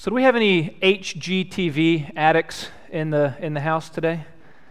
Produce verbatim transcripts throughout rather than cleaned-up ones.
So do we have any H G T V addicts in the in the house today?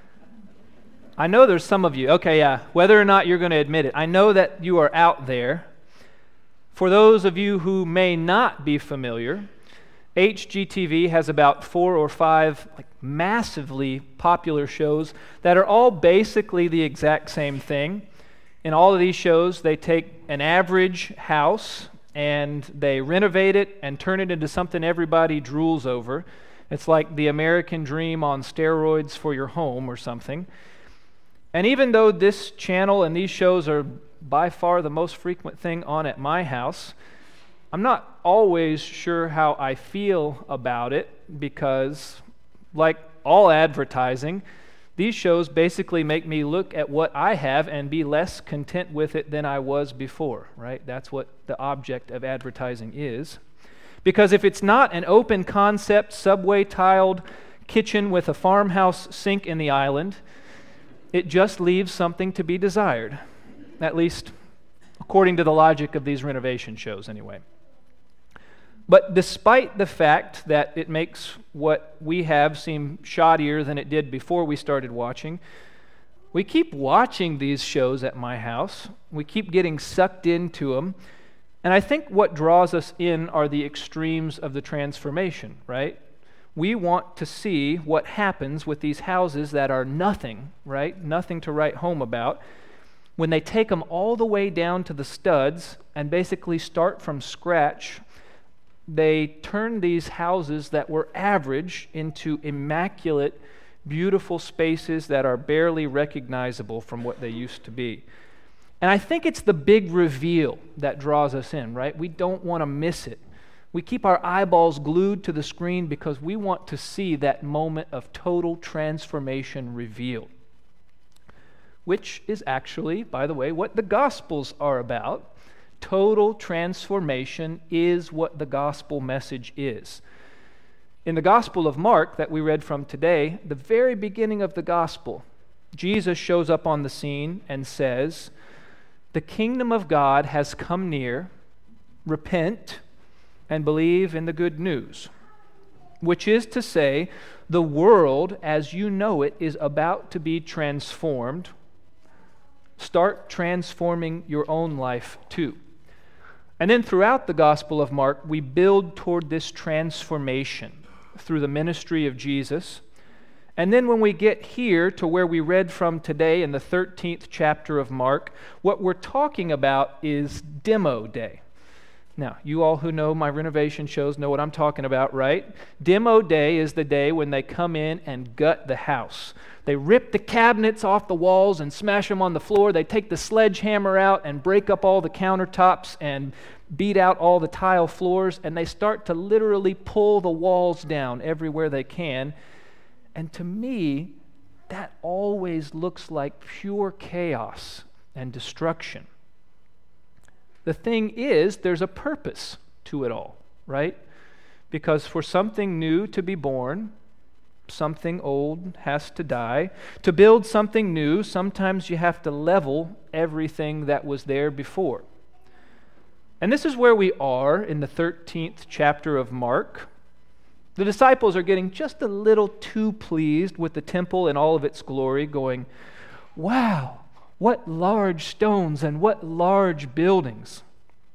I know there's some of you. Okay, yeah. Whether or not you're going to admit it, I know that you are out there. For those of you who may not be familiar, H G T V has about four or five like massively popular shows that are all basically the exact same thing. In all of these shows, they take an average house and they renovate it and turn it into something everybody drools over. It's like the American dream on steroids for your home or something. And even though this channel and these shows are by far the most frequent thing on at my house, I'm not always sure how I feel about it because, like all advertising, these shows basically make me look at what I have and be less content with it than I was before, right? That's what the object of advertising is. Because if it's not an open concept, subway tiled kitchen with a farmhouse sink in the island, it just leaves something to be desired, at least according to the logic of these renovation shows anyway. But despite the fact that it makes what we have seem shoddier than it did before we started watching, we keep watching these shows at my house. We keep getting sucked into them. And I think what draws us in are the extremes of the transformation, right? We want to see what happens with these houses that are nothing, right? Nothing to write home about. When they take them all the way down to the studs and basically start from scratch, they turn these houses that were average into immaculate, beautiful spaces that are barely recognizable from what they used to be. And I think it's the big reveal that draws us in, right? We don't want to miss it. We keep our eyeballs glued to the screen because we want to see that moment of total transformation revealed, which is actually, by the way, what the Gospels are about. Total transformation is what the gospel message is. In the Gospel of Mark that we read from today, the very beginning of the gospel, Jesus shows up on the scene and says, "The kingdom of God has come near. Repent and believe in the good news." Which is to say, the world as you know it is about to be transformed. Start transforming your own life too. And then throughout the Gospel of Mark, we build toward this transformation through the ministry of Jesus. And then when we get here to where we read from today in the thirteenth chapter of Mark, what we're talking about is Demo Day. Now, you all who know my renovation shows know what I'm talking about, right? Demo Day is the day when they come in and gut the house. They rip the cabinets off the walls and smash them on the floor. They take the sledgehammer out and break up all the countertops and beat out all the tile floors, and they start to literally pull the walls down everywhere they can. And to me, that always looks like pure chaos and destruction. The thing is, there's a purpose to it all, right? Because for something new to be born, something old has to die. To build something new, sometimes you have to level everything that was there before. And this is where we are in the thirteenth chapter of Mark. The disciples are getting just a little too pleased with the temple and all of its glory, going, "Wow, what large stones and what large buildings."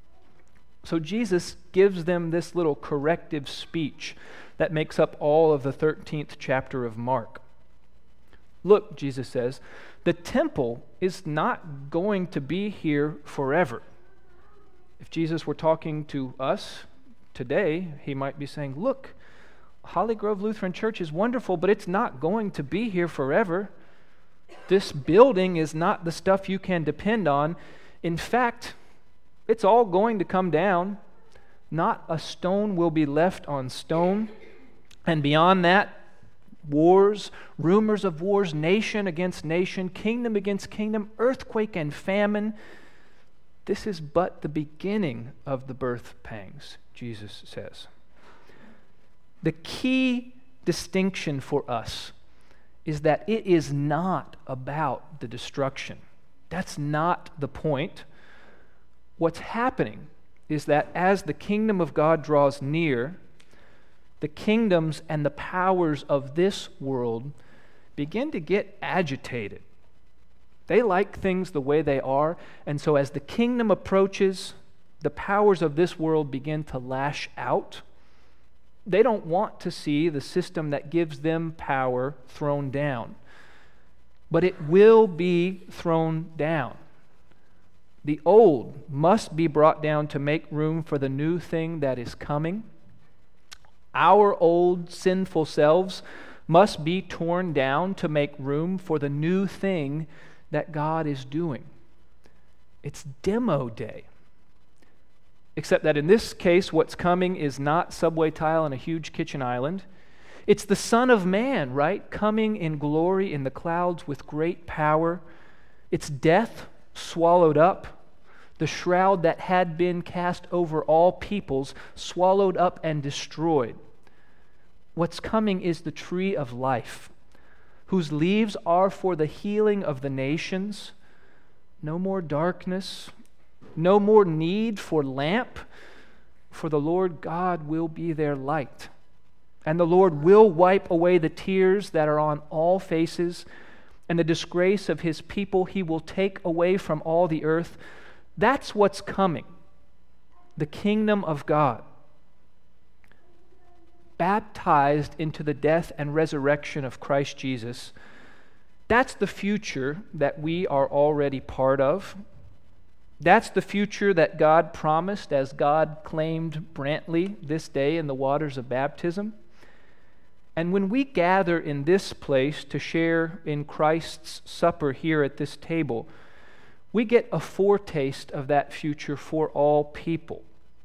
So Jesus gives them this little corrective speech that makes up all of the thirteenth chapter of Mark. "Look," Jesus says, "the temple is not going to be here forever." If Jesus were talking to us today, he might be saying, "Look, Holly Grove Lutheran Church is wonderful, but it's not going to be here forever. This building is not the stuff you can depend on. In fact, it's all going to come down. Not a stone will be left on stone. And beyond that, wars, rumors of wars, nation against nation, kingdom against kingdom, earthquake and famine. This is but the beginning of the birth pangs," Jesus says. The key distinction for us is that it is not about the destruction. That's not the point. What's happening is that as the kingdom of God draws near, the kingdoms and the powers of this world begin to get agitated. They like things the way they are, and so as the kingdom approaches, the powers of this world begin to lash out. They don't want to see the system that gives them power thrown down, but it will be thrown down. The old must be brought down to make room for the new thing that is coming. Our old sinful selves must be torn down to make room for the new thing that God is doing. It's demo day. Except that in this case, what's coming is not subway tile and a huge kitchen island. It's the Son of Man, right? Coming in glory in the clouds with great power. It's death swallowed up. The shroud that had been cast over all peoples, swallowed up and destroyed. What's coming is the tree of life, whose leaves are for the healing of the nations. No more darkness, no more need for lamp, for the Lord God will be their light. And the Lord will wipe away the tears that are on all faces, and the disgrace of his people he will take away from all the earth. That's what's coming, the kingdom of God. Baptized into the death and resurrection of Christ Jesus. That's the future that we are already part of. That's the future that God promised as God claimed Brantley this day in the waters of baptism. And when we gather in this place to share in Christ's supper here at this table, we get a foretaste of that future for all people.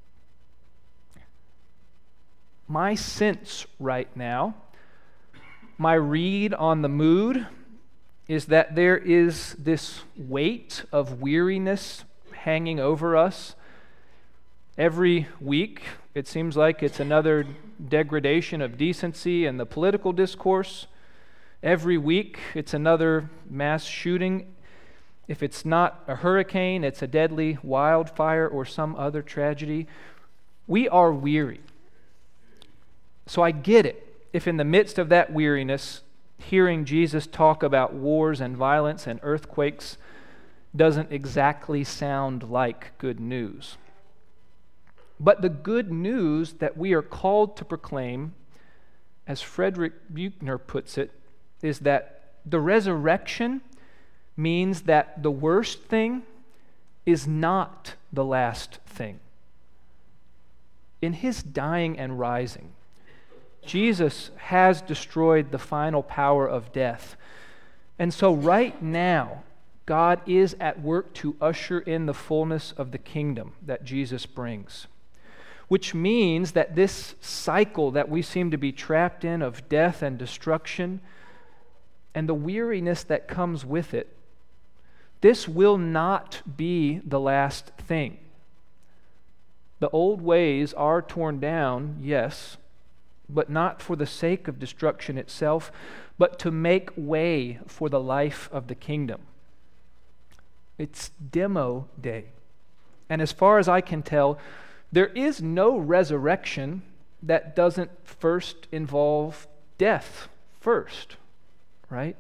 My sense right now, my read on the mood, is that there is this weight of weariness hanging over us. Every week, it seems like it's another degradation of decency in the political discourse. Every week, it's another mass shooting. If it's not a hurricane, it's a deadly wildfire or some other tragedy. We are weary. So I get it if in the midst of that weariness, hearing Jesus talk about wars and violence and earthquakes doesn't exactly sound like good news. But the good news that we are called to proclaim, as Frederick Buechner puts it, is that the resurrection means that the worst thing is not the last thing. In his dying and rising, Jesus has destroyed the final power of death. And so right now, God is at work to usher in the fullness of the kingdom that Jesus brings. Which means that this cycle that we seem to be trapped in of death and destruction and the weariness that comes with it, this will not be the last thing. The old ways are torn down, yes, but not for the sake of destruction itself, but to make way for the life of the kingdom. It's demo day. And as far as I can tell, there is no resurrection that doesn't first involve death first, right?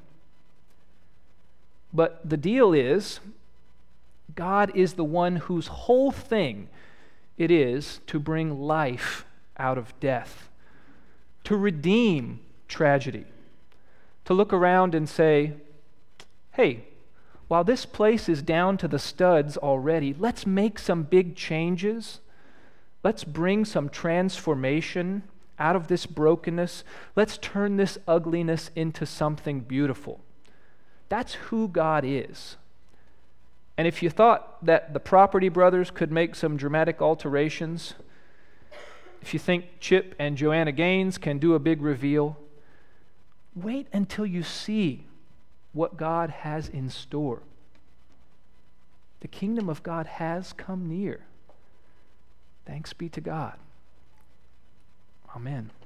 But the deal is, God is the one whose whole thing it is to bring life out of death, to redeem tragedy, to look around and say, hey, while this place is down to the studs already, let's make some big changes. Let's bring some transformation out of this brokenness. Let's turn this ugliness into something beautiful. That's who God is. And if you thought that the Property Brothers could make some dramatic alterations, if you think Chip and Joanna Gaines can do a big reveal, wait until you see what God has in store. The kingdom of God has come near. Thanks be to God. Amen.